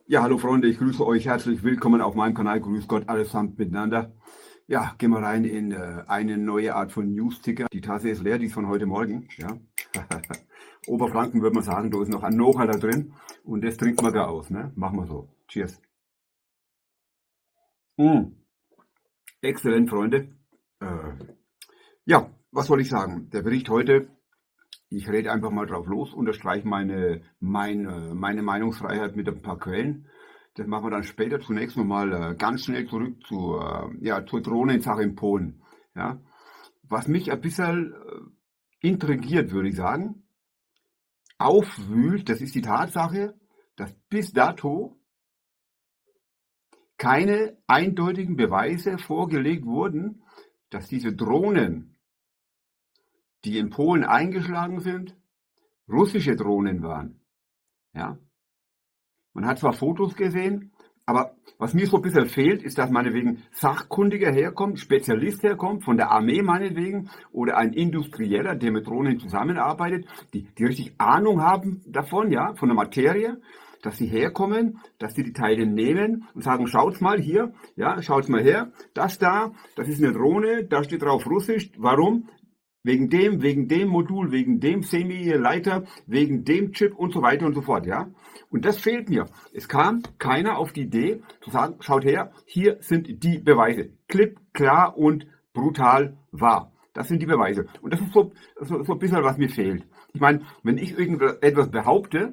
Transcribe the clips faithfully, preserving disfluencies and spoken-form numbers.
Ja, hallo Freunde, ich grüße euch herzlich willkommen auf meinem Kanal. Grüß Gott allesamt miteinander. Ja, gehen wir rein in äh, eine neue Art von News-Ticker. Die Tasse ist leer, die ist von heute Morgen. Ja. Oberfranken würde man sagen, da ist noch ein Nocher da drin und das trinkt man da aus. Ne? Machen wir so. Cheers. Mm. Exzellent, Freunde. Äh, ja, was soll ich sagen? Der Bericht heute, ich rede einfach mal drauf los, unterstreiche meine, meine, meine Meinungsfreiheit mit ein paar Quellen. Das machen wir dann später. Zunächst nochmal äh, ganz schnell zurück zu, äh, ja, zur Drohnensache in Polen. Ja. Was mich ein bisschen äh, intrigiert, würde ich sagen, aufwühlt, das ist die Tatsache, dass bis dato keine eindeutigen Beweise vorgelegt wurden, dass diese Drohnen, die in Polen eingeschlagen sind, russische Drohnen waren. Ja. Man hat zwar Fotos gesehen, aber was mir so ein bisschen fehlt, ist, dass meinetwegen Sachkundiger herkommt, Spezialist herkommt, von der Armee meinetwegen, oder ein Industrieller, der mit Drohnen zusammenarbeitet, die, die richtig Ahnung haben davon, ja, von der Materie, dass sie herkommen, dass sie die Teile nehmen und sagen, schaut's mal hier, ja, schaut's mal her, das da, das ist eine Drohne, da steht drauf Russisch, warum? Wegen dem, wegen dem Modul, wegen dem Semi-Leiter, wegen dem Chip und so weiter und so fort, ja. Und das fehlt mir. Es kam keiner auf die Idee zu sagen, schaut her, hier sind die Beweise. Klipp, klar und brutal wahr. Das sind die Beweise. Und das ist so, so, so ein bisschen, was mir fehlt. Ich meine, wenn ich irgendetwas behaupte,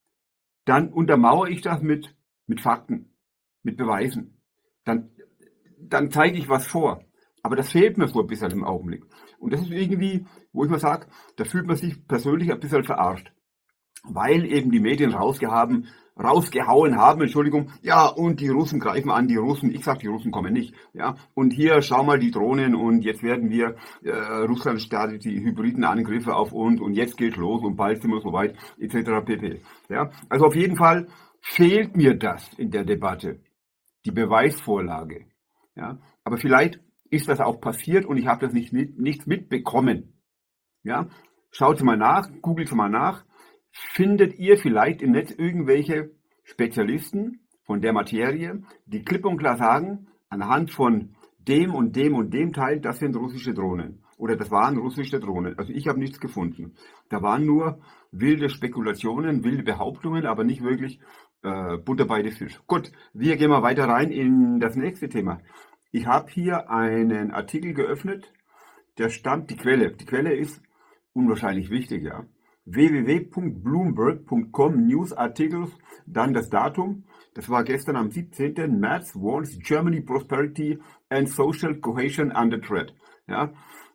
dann untermauere ich das mit, mit Fakten, mit Beweisen. Dann, dann zeige ich was vor. Aber das fehlt mir so ein bisschen im Augenblick. Und das ist irgendwie, wo ich mal sage, da fühlt man sich persönlich ein bisschen verarscht. Weil eben die Medien rausgehauen, rausgehauen haben, Entschuldigung, ja, und die Russen greifen an, die Russen, ich sag, die Russen kommen nicht, ja, und hier, schau mal die Drohnen und jetzt werden wir, äh, Russland startet die hybriden Angriffe auf uns und jetzt geht's los und bald sind wir soweit, et cetera pp. Ja, also auf jeden Fall fehlt mir das in der Debatte, die Beweisvorlage, ja, aber vielleicht ist das auch passiert und ich habe das nicht, mit, nicht mitbekommen, ja, schaut mal nach, googelt mal nach. Findet ihr vielleicht im Netz irgendwelche Spezialisten von der Materie, die klipp und klar sagen, anhand von dem und dem und dem Teil, das sind russische Drohnen. Oder das waren russische Drohnen. Also ich habe nichts gefunden. Da waren nur wilde Spekulationen, wilde Behauptungen, aber nicht wirklich äh, Butter bei den Fisch. Gut, wir gehen mal weiter rein in das nächste Thema. Ich habe hier einen Artikel geöffnet, der stammt, die Quelle, die Quelle ist unwahrscheinlich wichtig, ja. w w w punkt bloomberg punkt com Newsartikels, dann das Datum, das war gestern am siebzehnten März, warns Germany Prosperity and Social Cohesion under threat. Ja,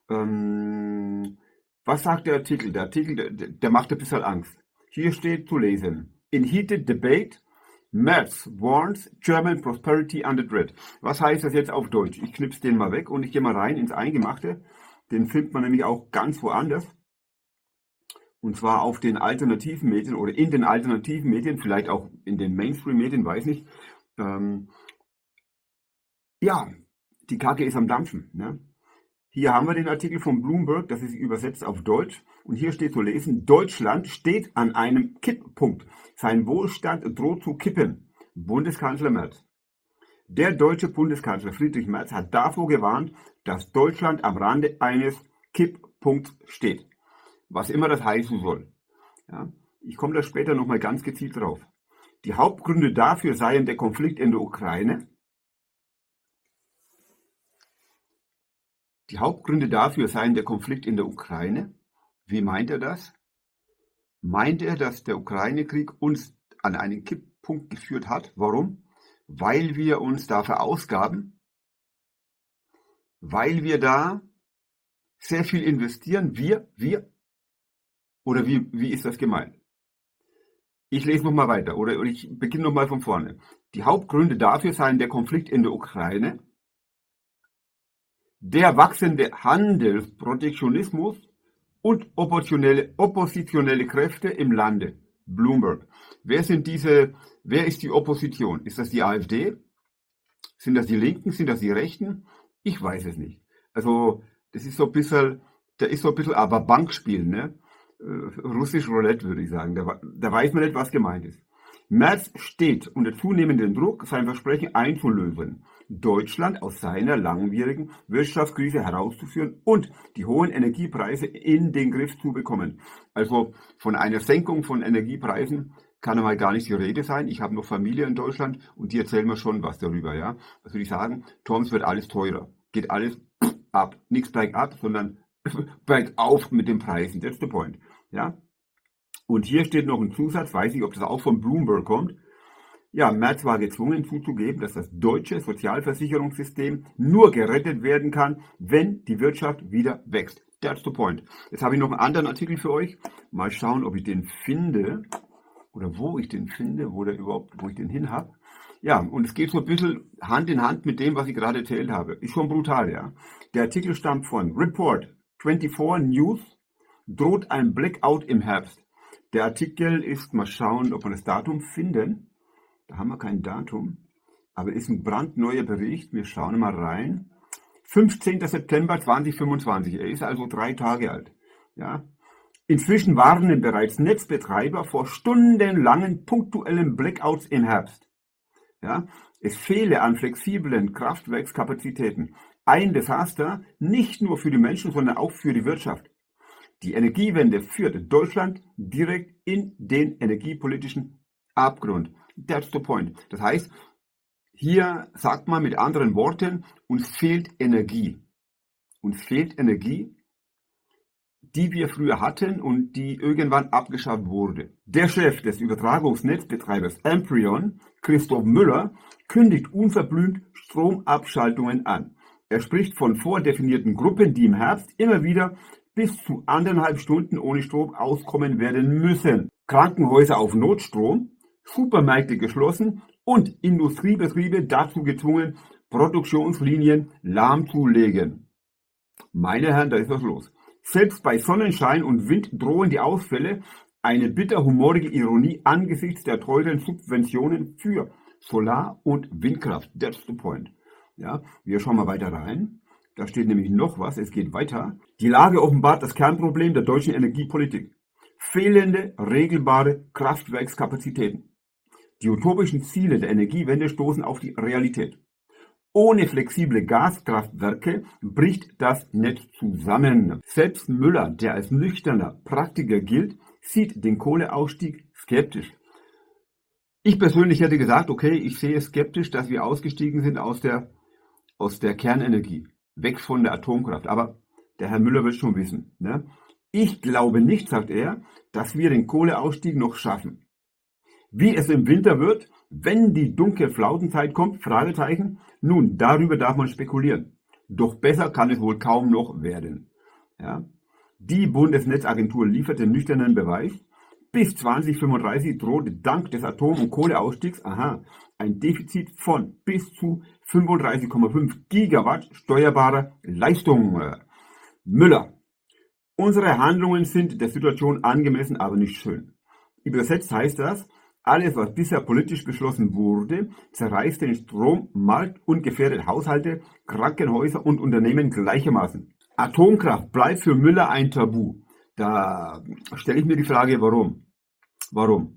ähm, was sagt der Artikel? Der Artikel, der, der macht ein bisschen Angst. Hier steht zu lesen, in heated debate, Merz warns German Prosperity under threat. Was heißt das jetzt auf Deutsch? Ich knipse den mal weg und ich gehe mal rein ins Eingemachte. Den findet man nämlich auch ganz woanders. Und zwar auf den alternativen Medien oder in den alternativen Medien, vielleicht auch in den Mainstream-Medien, weiß nicht. Ähm, ja, die Kacke ist am Dampfen. Ne? Hier haben wir den Artikel von Bloomberg, das ist übersetzt auf Deutsch. Und hier steht zu lesen, Deutschland steht an einem Kipppunkt. Sein Wohlstand droht zu kippen. Bundeskanzler Merz. Der deutsche Bundeskanzler Friedrich Merz hat davor gewarnt, dass Deutschland am Rande eines Kipppunkts steht. Was immer das heißen soll. Ja, ich komme da später nochmal ganz gezielt drauf. Die Hauptgründe dafür seien der Konflikt in der Ukraine. Die Hauptgründe dafür seien der Konflikt in der Ukraine. Wie meint er das? Meint er, dass der Ukraine-Krieg uns an einen Kipppunkt geführt hat? Warum? Weil wir uns da verausgaben. Weil wir da sehr viel investieren. Wir, wir. Oder wie, wie ist das gemeint? Ich lese nochmal weiter oder ich beginne nochmal von vorne. Die Hauptgründe dafür seien der Konflikt in der Ukraine, der wachsende Handelsprotektionismus und oppositionelle, oppositionelle Kräfte im Lande. Bloomberg. Wer sind diese, wer ist die Opposition? Ist das die AfD? Sind das die Linken? Sind das die Rechten? Ich weiß es nicht. Also, das ist so ein bisschen, da ist so ein bisschen aber Bankspielen, ne? Russisch Roulette, würde ich sagen. Da, da weiß man nicht, was gemeint ist. Merz steht unter zunehmendem Druck, sein Versprechen einzulösen, Deutschland aus seiner langwierigen Wirtschaftskrise herauszuführen und die hohen Energiepreise in den Griff zu bekommen. Also von einer Senkung von Energiepreisen kann einmal gar nicht die Rede sein. Ich habe noch Familie in Deutschland und die erzählen mir schon was darüber. Ja? Also die sagen, Tom, es wird alles teurer, geht alles ab, nichts bergab, sondern bergauf mit den Preisen. That's the point. Ja? Und hier steht noch ein Zusatz, weiß nicht, ob das auch von Bloomberg kommt. Ja, Merz war gezwungen zuzugeben, dass das deutsche Sozialversicherungssystem nur gerettet werden kann, wenn die Wirtschaft wieder wächst. That's the point. Jetzt habe ich noch einen anderen Artikel für euch. Mal schauen, ob ich den finde oder wo ich den finde, wo der überhaupt, wo ich den hin habe. Ja, und es geht so ein bisschen Hand in Hand mit dem, was ich gerade erzählt habe. Ist schon brutal, ja. Der Artikel stammt von Report vierundzwanzig News, droht ein Blackout im Herbst. Der Artikel ist, mal schauen, ob wir das Datum finden. Da haben wir kein Datum, aber ist ein brandneuer Bericht. Wir schauen mal rein. fünfzehnter September zweitausendfünfundzwanzig. Er ist also drei Tage alt. Ja. Inzwischen warnen bereits Netzbetreiber vor stundenlangen punktuellen Blackouts im Herbst. Ja. Es fehle an flexiblen Kraftwerkskapazitäten. Ein Desaster nicht nur für die Menschen, sondern auch für die Wirtschaft. Die Energiewende führt Deutschland direkt in den energiepolitischen Abgrund. That's the point. Das heißt, hier sagt man mit anderen Worten, uns fehlt Energie. Uns fehlt Energie, die wir früher hatten und die irgendwann abgeschafft wurde. Der Chef des Übertragungsnetzbetreibers Amprion, Christoph Müller, kündigt unverblümt Stromabschaltungen an. Er spricht von vordefinierten Gruppen, die im Herbst immer wieder bis zu anderthalb Stunden ohne Strom auskommen werden müssen. Krankenhäuser auf Notstrom, Supermärkte geschlossen und Industriebetriebe dazu gezwungen, Produktionslinien lahmzulegen. Meine Herren, da ist was los. Selbst bei Sonnenschein und Wind drohen die Ausfälle, eine bitterhumorige Ironie angesichts der teuren Subventionen für Solar- und Windkraft. That's the point. Ja, wir schauen mal weiter rein. Da steht nämlich noch was, es geht weiter. Die Lage offenbart das Kernproblem der deutschen Energiepolitik. Fehlende, regelbare Kraftwerkskapazitäten. Die utopischen Ziele der Energiewende stoßen auf die Realität. Ohne flexible Gaskraftwerke bricht das Netz zusammen. Selbst Müller, der als nüchterner Praktiker gilt, sieht den Kohleausstieg skeptisch. Ich persönlich hätte gesagt, okay, ich sehe skeptisch, dass wir ausgestiegen sind aus der, aus der Kernenergie, weg von der Atomkraft. Aber der Herr Müller wird schon wissen. Ne? Ich glaube nicht, sagt er, dass wir den Kohleausstieg noch schaffen. Wie es im Winter wird, wenn die dunkle Flautenzeit kommt, Fragezeichen. Nun, darüber darf man spekulieren. Doch besser kann es wohl kaum noch werden. Ja? Die Bundesnetzagentur liefert den nüchternen Beweis. Bis zweitausendfünfunddreißig droht dank des Atom- und Kohleausstiegs aha, ein Defizit von bis zu fünfunddreißig Komma fünf Gigawatt steuerbarer Leistung. Müller. Unsere Handlungen sind der Situation angemessen, aber nicht schön. Übersetzt heißt das, alles, was bisher politisch beschlossen wurde, zerreißt den Strommarkt und gefährdet Haushalte, Krankenhäuser und Unternehmen gleichermaßen. Atomkraft bleibt für Müller ein Tabu. Da stelle ich mir die Frage, warum? Warum?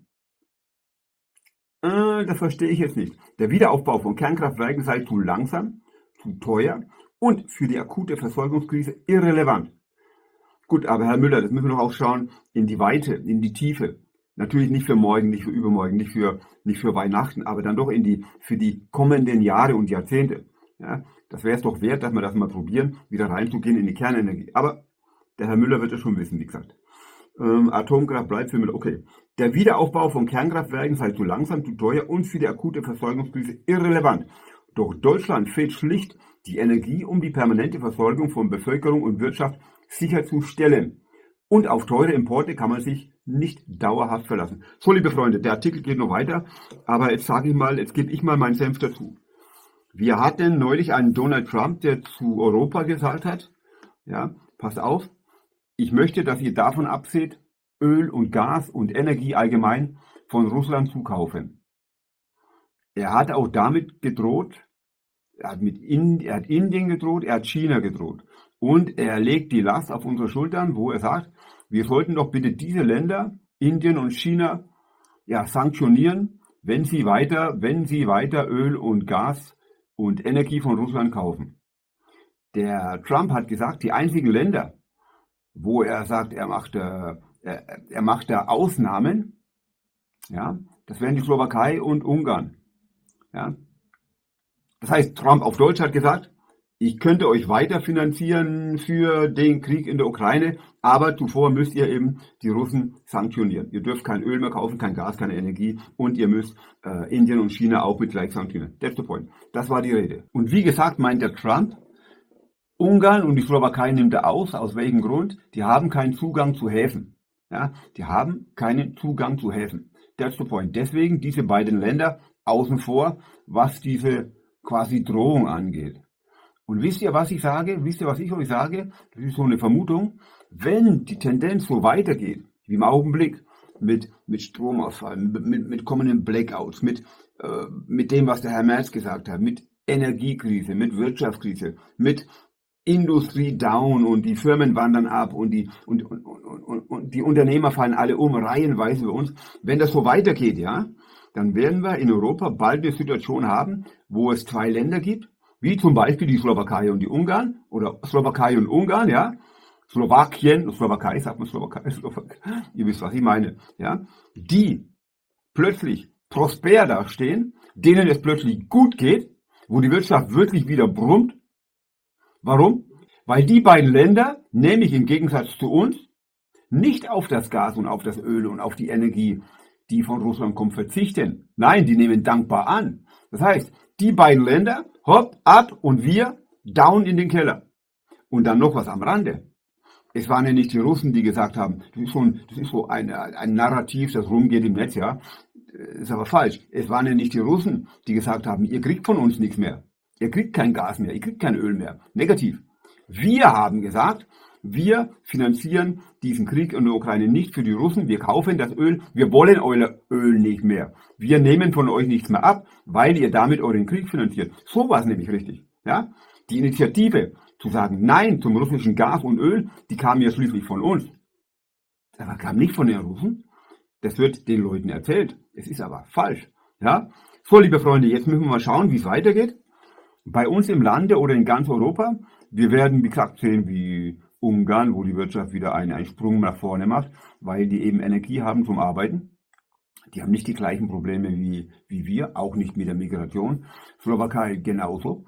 Äh, das verstehe ich jetzt nicht. Der Wiederaufbau von Kernkraftwerken sei zu langsam, zu teuer und für die akute Versorgungskrise irrelevant. Gut, aber Herr Müller, das müssen wir noch auch schauen in die Weite, in die Tiefe. Natürlich nicht für morgen, nicht für übermorgen, nicht für, nicht für Weihnachten, aber dann doch in die, für die kommenden Jahre und Jahrzehnte. Ja, das wäre es doch wert, dass wir das mal probieren, wieder reinzugehen in die Kernenergie. Aber der Herr Müller wird es schon wissen, wie gesagt. Ähm, Atomkraft bleibt für Müller. Okay. Der Wiederaufbau von Kernkraftwerken sei zu langsam, zu teuer und für die akute Versorgungskrise irrelevant. Doch Deutschland fehlt schlicht die Energie, um die permanente Versorgung von Bevölkerung und Wirtschaft sicherzustellen. Und auf teure Importe kann man sich nicht dauerhaft verlassen. So, liebe Freunde, der Artikel geht noch weiter, aber jetzt sage ich mal, jetzt gebe ich mal meinen Senf dazu. Wir hatten neulich einen Donald Trump, der zu Europa gesagt hat, ja, passt auf, ich möchte, dass ihr davon abseht, Öl und Gas und Energie allgemein von Russland zu kaufen. Er hat auch damit gedroht, er hat, mit Ind- er hat Indien gedroht, er hat China gedroht. Und er legt die Last auf unsere Schultern, wo er sagt, wir sollten doch bitte diese Länder, Indien und China, ja, sanktionieren, wenn sie weiter, wenn sie weiter Öl und Gas und Energie von Russland kaufen. Der Trump hat gesagt, die einzigen Länder, wo er sagt, er macht, äh, er, er macht da Ausnahmen, ja, das wären die Slowakei und Ungarn. Ja. Das heißt, Trump auf Deutsch hat gesagt, ich könnte euch weiter finanzieren für den Krieg in der Ukraine, aber zuvor müsst ihr eben die Russen sanktionieren. Ihr dürft kein Öl mehr kaufen, kein Gas, keine Energie und ihr müsst äh, Indien und China auch mit gleich sanktionieren. That's the point. Das war die Rede. Und wie gesagt, meint der Trump, Ungarn und die Slowakei nimmt er aus. Aus welchem Grund? Die haben keinen Zugang zu Häfen. Ja, die haben keinen Zugang zu Häfen. That's the point. Deswegen diese beiden Länder außen vor, was diese quasi Drohung angeht. Und wisst ihr, was ich sage? Wisst ihr, was ich euch sage? Das ist so eine Vermutung. Wenn die Tendenz so weitergeht, wie im Augenblick, mit, mit Stromausfall, mit, mit, mit kommenden Blackouts, mit, äh, mit dem, was der Herr Merz gesagt hat, mit Energiekrise, mit Wirtschaftskrise, mit Industrie down und die Firmen wandern ab und die, und, und, und, und, und die Unternehmer fallen alle um, reihenweise bei uns. Wenn das so weitergeht, ja, dann werden wir in Europa bald eine Situation haben, wo es zwei Länder gibt, wie zum Beispiel die Slowakei und die Ungarn, oder Slowakei und Ungarn, ja, Slowakien, Slowakei, sagt man Slowakei, Slowakei, ihr wisst, was ich meine, ja, die plötzlich prosper dastehen, denen es plötzlich gut geht, wo die Wirtschaft wirklich wieder brummt. Warum? Weil die beiden Länder, nämlich im Gegensatz zu uns, nicht auf das Gas und auf das Öl und auf die Energie, die von Russland kommt, verzichten. Nein, die nehmen dankbar an. Das heißt, die beiden Länder, hopp, ab und wir down in den Keller. Und dann noch was am Rande. Es waren ja nicht die Russen, die gesagt haben, das ist so ein, das ist so ein, ein Narrativ, das rumgeht im Netz, ja. Das ist aber falsch. Es waren ja nicht die Russen, die gesagt haben, ihr kriegt von uns nichts mehr. Ihr kriegt kein Gas mehr, ihr kriegt kein Öl mehr. Negativ. Wir haben gesagt, wir finanzieren diesen Krieg in der Ukraine nicht für die Russen. Wir kaufen das Öl. Wir wollen euer Öl nicht mehr. Wir nehmen von euch nichts mehr ab, weil ihr damit euren Krieg finanziert. So war es nämlich richtig. Ja? Die Initiative zu sagen Nein zum russischen Gas und Öl, die kam ja schließlich von uns. Aber kam nicht von den Russen. Das wird den Leuten erzählt. Es ist aber falsch. Ja? So, liebe Freunde, jetzt müssen wir mal schauen, wie es weitergeht. Bei uns im Lande oder in ganz Europa. Wir werden, wie gesagt, sehen, wie Ungarn, wo die Wirtschaft wieder einen, einen Sprung nach vorne macht, weil die eben Energie haben zum Arbeiten. Die haben nicht die gleichen Probleme wie, wie wir, auch nicht mit der Migration. Slowakei genauso.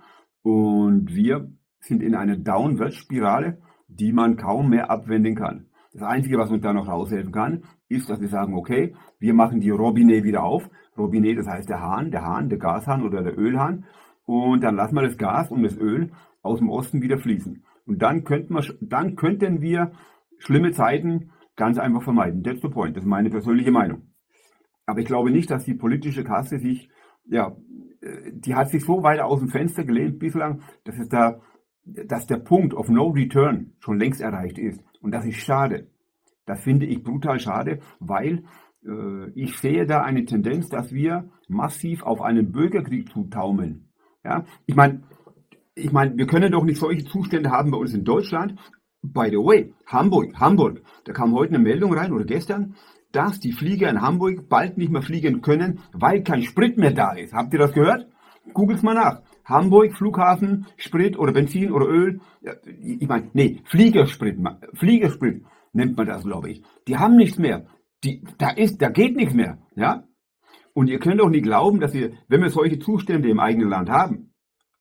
Und wir sind in einer Downwärtsspirale, die man kaum mehr abwenden kann. Das Einzige, was uns da noch raushelfen kann, ist, dass wir sagen, okay, wir machen die Robinet wieder auf. Robinet, das heißt der Hahn, der Hahn, der Gashahn oder der Ölhahn. Und dann lassen wir das Gas und das Öl aus dem Osten wieder fließen. Und dann könnten wir, dann könnten wir schlimme Zeiten ganz einfach vermeiden. That's the point. Das ist meine persönliche Meinung. Aber ich glaube nicht, dass die politische Kaste sich, ja, die hat sich so weit aus dem Fenster gelehnt bislang, dass es da, dass der Punkt of no return schon längst erreicht ist. Und das ist schade. Das finde ich brutal schade, weil äh, ich sehe da eine Tendenz, dass wir massiv auf einen Bürgerkrieg zutaumeln. Ja, ich meine, ich meine, wir können doch nicht solche Zustände haben bei uns in Deutschland. By the way, Hamburg, Hamburg, da kam heute eine Meldung rein oder gestern, dass die Flieger in Hamburg bald nicht mehr fliegen können, weil kein Sprit mehr da ist. Habt ihr das gehört? Googles mal nach. Hamburg, Flughafen, Sprit oder Benzin oder Öl. Ich meine, nee, Fliegersprit, Fliegersprit nennt man das, glaube ich. Die haben nichts mehr. Die, da ist, da geht nichts mehr, ja? Und ihr könnt doch nicht glauben, dass wir, wenn wir solche Zustände im eigenen Land haben,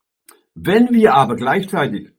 wenn wir aber gleichzeitig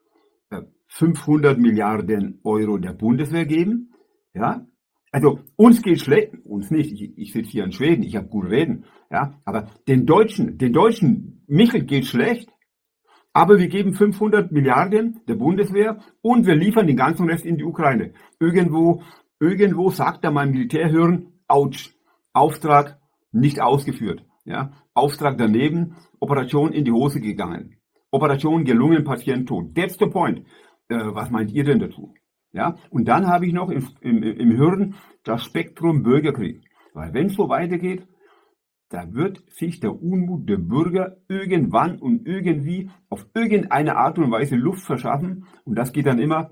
fünfhundert Milliarden Euro der Bundeswehr geben, ja, also uns geht schlecht, uns nicht, ich, ich sitze hier in Schweden, ich habe gut reden, ja, aber den Deutschen, den Deutschen, Michel geht schlecht, aber wir geben fünfhundert Milliarden der Bundeswehr und wir liefern den ganzen Rest in die Ukraine. Irgendwo, irgendwo sagt da mein Militärhirn, ouch, Auftrag nicht ausgeführt, ja, Auftrag daneben, Operation in die Hose gegangen, Operation gelungen, Patient tot. That's the point. Äh, was meint ihr denn dazu? Ja, und dann habe ich noch im, im, im Hirn das Spektrum Bürgerkrieg. Weil wenn es so weitergeht, da wird sich der Unmut der Bürger irgendwann und irgendwie auf irgendeine Art und Weise Luft verschaffen und das geht dann immer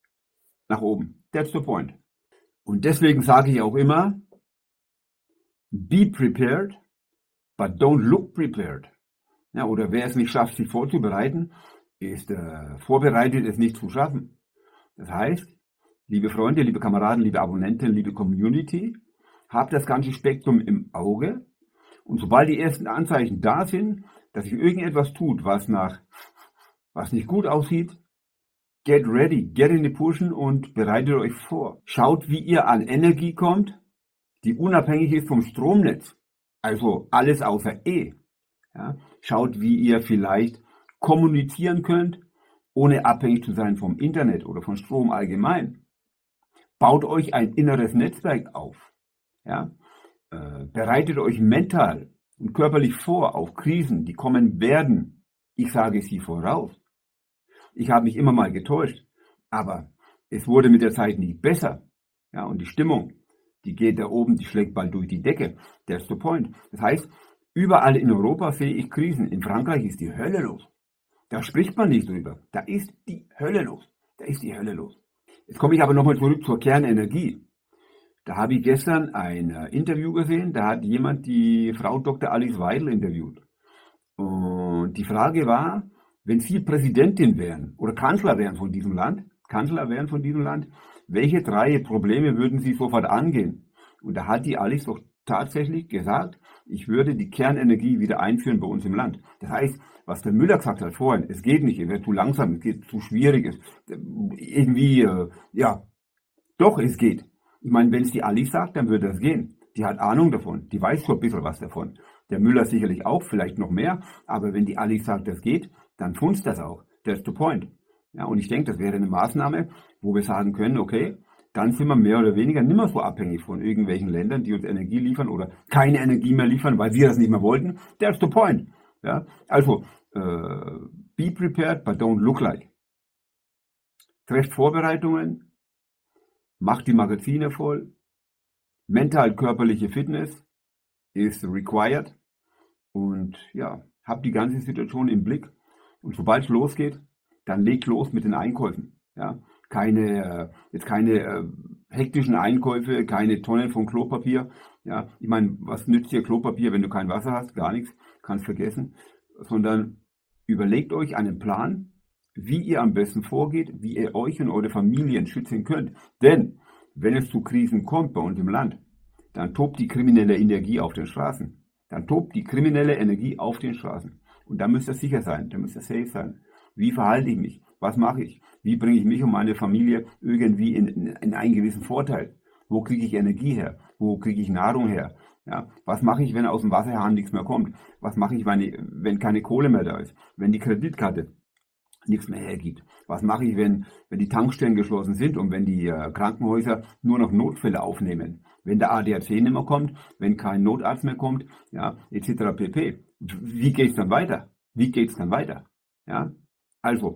nach oben. That's the point. Und deswegen sage ich auch immer, Be prepared, but don't look prepared. Ja, oder wer es nicht schafft, sich vorzubereiten, ist äh, vorbereitet, es nicht zu schaffen. Das heißt, liebe Freunde, liebe Kameraden, liebe Abonnenten, liebe Community, habt das ganze Spektrum im Auge. Und sobald die ersten Anzeichen da sind, dass sich irgendetwas tut, was nach, was nicht gut aussieht, get ready, get in die Pushen und bereitet euch vor. Schaut, wie ihr an Energie kommt, die unabhängig ist vom Stromnetz. Also alles außer E. Ja? Schaut, wie ihr vielleicht kommunizieren könnt, ohne abhängig zu sein vom Internet oder von Strom allgemein. Baut euch ein inneres Netzwerk auf. Ja? Äh, bereitet euch mental und körperlich vor auf Krisen, die kommen werden. Ich sage sie voraus. Ich habe mich immer mal getäuscht, aber es wurde mit der Zeit nicht besser. Ja, und die Stimmung, die geht da oben, die schlägt bald durch die Decke. That's the point. Das heißt, überall in Europa sehe ich Krisen. In Frankreich ist die Hölle los. Da spricht man nicht drüber. Da ist die Hölle los. Da ist die Hölle los. Jetzt komme ich aber nochmal zurück zur Kernenergie. Da habe ich gestern ein äh, Interview gesehen, da hat jemand die Frau Doktor Alice Weidel interviewt. Und die Frage war, wenn Sie Präsidentin wären oder Kanzler wären von diesem Land, Kanzler wären von diesem Land, welche drei Probleme würden Sie sofort angehen? Und da hat die Alice doch tatsächlich gesagt, ich würde die Kernenergie wieder einführen bei uns im Land. Das heißt, was der Müller gesagt hat vorhin, es geht nicht, es wird zu langsam, es geht zu schwierig, es, irgendwie, äh, ja, doch, es geht. Ich meine, wenn es die Alice sagt, dann würde das gehen. Die hat Ahnung davon, die weiß schon ein bisschen was davon. Der Müller sicherlich auch, vielleicht noch mehr, aber wenn die Alice sagt, das geht, dann funzt das auch. That's the point. Ja, und ich denke, das wäre eine Maßnahme, wo wir sagen können, okay, dann sind wir mehr oder weniger nicht mehr so abhängig von irgendwelchen Ländern, die uns Energie liefern oder keine Energie mehr liefern, weil wir das nicht mehr wollten. That's the point. Ja, also, äh, be prepared, but don't look like. Trefft Vorbereitungen, macht die Magazine voll. Mental-körperliche Fitness ist required. Und ja, habt die ganze Situation im Blick. Und sobald es losgeht, dann legt los mit den Einkäufen. Ja, keine, jetzt keine äh, hektischen Einkäufe, keine Tonnen von Klopapier. Ja, ich meine, was nützt dir Klopapier, wenn du kein Wasser hast? Gar nichts, kannst vergessen. Sondern überlegt euch einen Plan, wie ihr am besten vorgeht, wie ihr euch und eure Familien schützen könnt. Denn wenn es zu Krisen kommt bei uns im Land, dann tobt die kriminelle Energie auf den Straßen. Dann tobt die kriminelle Energie auf den Straßen. Und da müsst ihr sicher sein, da müsst ihr safe sein. Wie verhalte ich mich? Was mache ich? Wie bringe ich mich und meine Familie irgendwie in, in, in einen gewissen Vorteil? Wo kriege ich Energie her? Wo kriege ich Nahrung her? Ja, was mache ich, wenn aus dem Wasserhahn nichts mehr kommt? Was mache ich, wenn, wenn keine Kohle mehr da ist? Wenn die Kreditkarte nichts mehr hergibt? Was mache ich, wenn, wenn die Tankstellen geschlossen sind und wenn die äh, Krankenhäuser nur noch Notfälle aufnehmen? Wenn der A D A C nicht mehr kommt, wenn kein Notarzt mehr kommt, ja, et cetera pp. Wie geht es dann weiter? Wie geht es dann weiter? Ja, also,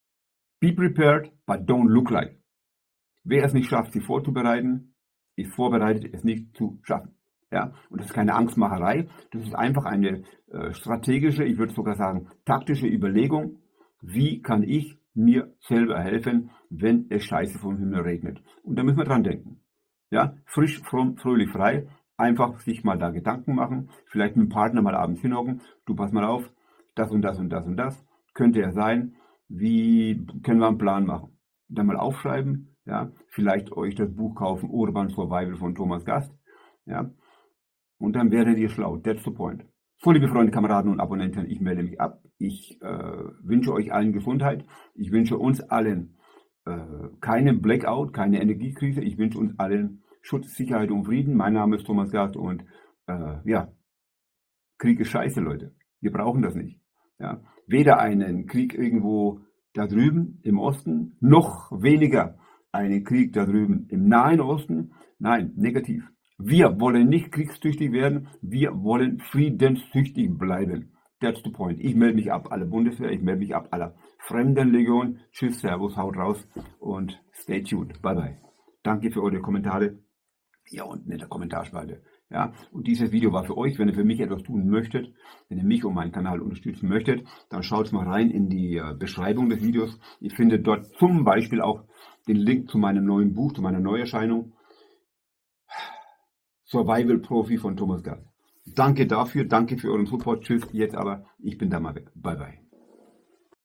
be prepared, but don't look like. Wer es nicht schafft, sich vorzubereiten, ist vorbereitet, es nicht zu schaffen. Ja, und das ist keine Angstmacherei, das ist einfach eine äh, strategische, ich würde sogar sagen, taktische Überlegung, wie kann ich mir selber helfen, wenn es scheiße vom Himmel regnet. Und da müssen wir dran denken. Ja, frisch, fromm, fröhlich, frei, einfach sich mal da Gedanken machen, vielleicht mit dem Partner mal abends hinhocken, du pass mal auf, das und das und das und das, könnte ja sein, wie können wir einen Plan machen. Dann mal aufschreiben, ja, vielleicht euch das Buch kaufen, Urban Survival von Thomas Gast, ja, und dann werdet ihr schlau, that's the point. So, liebe Freunde, Kameraden und Abonnenten, ich melde mich ab. Ich äh, wünsche euch allen Gesundheit. Ich wünsche uns allen äh, keinen Blackout, keine Energiekrise. Ich wünsche uns allen Schutz, Sicherheit und Frieden. Mein Name ist Thomas Gast und äh, ja, Krieg ist scheiße, Leute. Wir brauchen das nicht. Ja. Weder einen Krieg irgendwo da drüben im Osten, noch weniger einen Krieg da drüben im Nahen Osten. Nein, negativ. Wir wollen nicht kriegstüchtig werden, wir wollen friedenssüchtig bleiben. That's the point. Ich melde mich ab aller Bundeswehr, ich melde mich ab aller Fremdenlegion. Tschüss, Servus, haut raus und stay tuned. Bye bye. Danke für eure Kommentare hier unten in der Kommentarspalte. Ja, und dieses Video war für euch. Wenn ihr für mich etwas tun möchtet, wenn ihr mich und meinen Kanal unterstützen möchtet, dann schaut mal rein in die äh, Beschreibung des Videos. Ihr findet dort zum Beispiel auch den Link zu meinem neuen Buch, zu meiner Neuerscheinung. Survival-Profi von Thomas Gass. Danke dafür, danke für euren Support. Tschüss, jetzt aber, ich bin da mal weg. Bye bye.